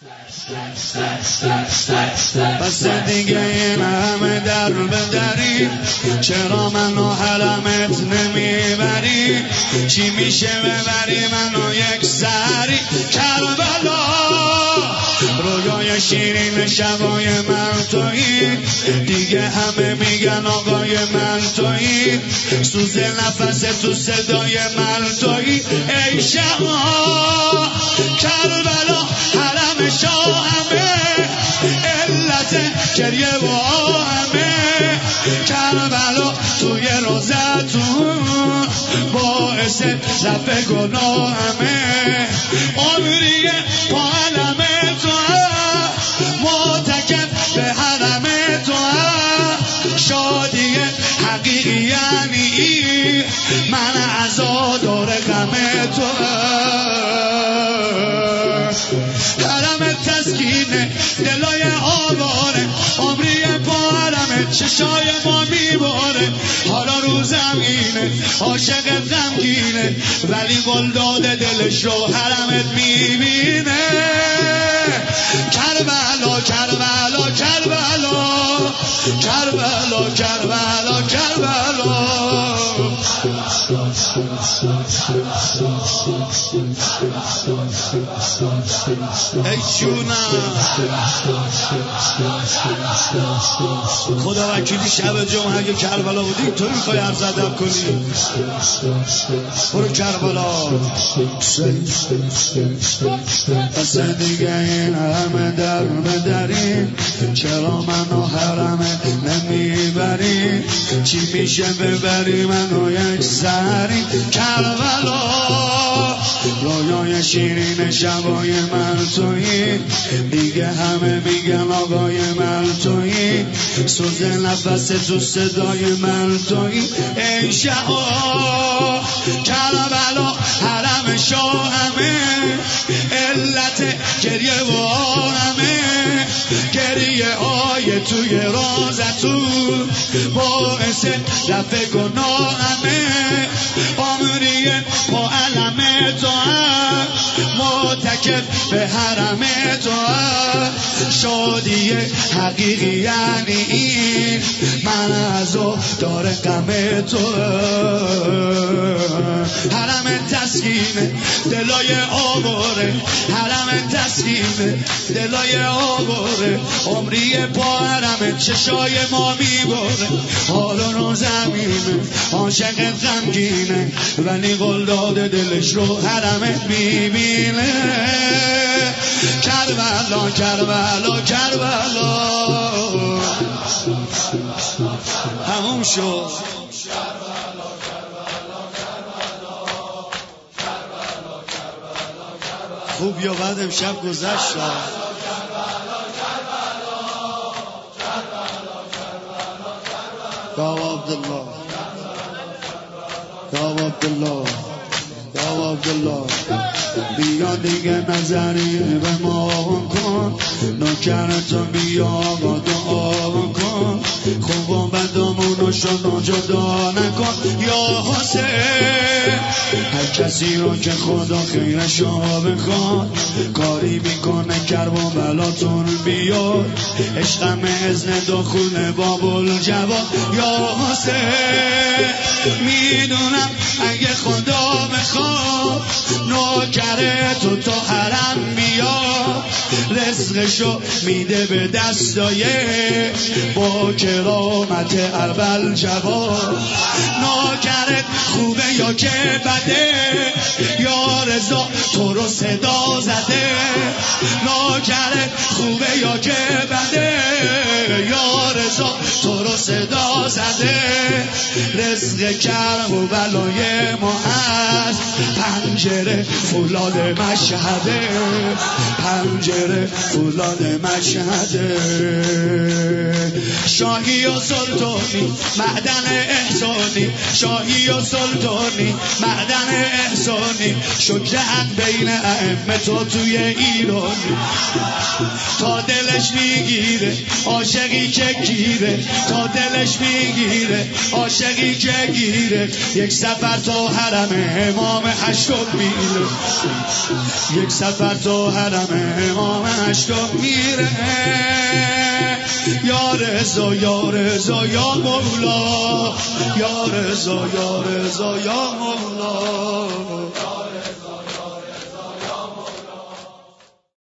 پس دیگه این همه در بدری، چرا منو حرمت نمیبری؟ چی میشه ببری منو یک سری کربلا؟ رویای شیرین شبای من تویی، دیگه همه میگن آقای من تویی، سوز نفس تو صدای من تویی. ای شما کربلا حرم شاهمه، علت گریه و آهمه. کربلا توی روزتون باعث رفع گناهمه. عمری با علم تو معتکف به حرم تو، شادی حقیقی یعنی من عزادار غم تو. حرم تسکینه دلای آواره، عمری با حرم چشای ما میباره. حالا رو زمینه عاشق غمگینه، ولی گل داده دلش رو حرمت میبینه. کربلا کربلا کربلا کربلا کربلا کربلا. ای جونم خدا وکیلی شب جمعه اگه کربلا بودی اینطوری میخوای عرض ادب کنی؟ برو کربلا. پس دیگه این همه در بدری، چرا منو حرمه نمیبری؟ چی میشه ببری منو یک سری کربلا؟ رویای شیرین شبای من تویی، دیگه همه میگن آقای من تویی، سوز نفس تو صدای من تویی. ای شما کربلا حرم شاهمه، علت گریه و آهمه. گریه های توی رازتون باعث رفع گناهمه. عمری با علم تو معتکف به حرم تو، شادی حقیقی یعنی این من عزادار غم تو. حرم تسکینه دلای آواره، حرم تسکینه دلای آواره. عمری با حرم چشای ما میباره. حالا رو زمینه عاشق غمگینه، ولی گل داده دلش رو حرمت میبینه. کربلا کربلا کربلا. همون شد. خوب یا بعد امشب گذشت. داو عبدالله داو عبدالله داو عبدالله. بیا دیگه نظری به ما کن، نوکرتو بیا آقا دعا کن، خوب و بدامونو شنو جدا نکن. یا حسین هر کسی رو که خدا خیرشو بخواد، کاری میکنه کرب و بلاتون بیاد. عشقم ازن دخول بابل جواد. یا حسین میدونم اگه خدا بخواد، نوکره تو تا حرم بیا، رزقشو میده به دستای با کرامت اول جواد. نوکرت خوبه یا که بده، یا رضا تو رو صدا زده. نوکرت خوبه یا که بده، یا رضا تو رو صدا زده. رزق کرم و بلای ما هست، پنجره فولاد مشهده، پنجره فولاد مشهده. شاهی و سلطانی معدن احسانی، شاهی و سلطانی معدن احسانی. شکر حق بین ائمه تو توی ایرانی. تا دلش میگیره عاشقی که گیره، تا دلش میگیره عاشقی که گیره. یک سفر تا حرم امام هشتم میره، یک سفر تا حرم امام هشتم میره. یا رضا یا رضا یا مولا، یا رضا یا رضا یا مولا.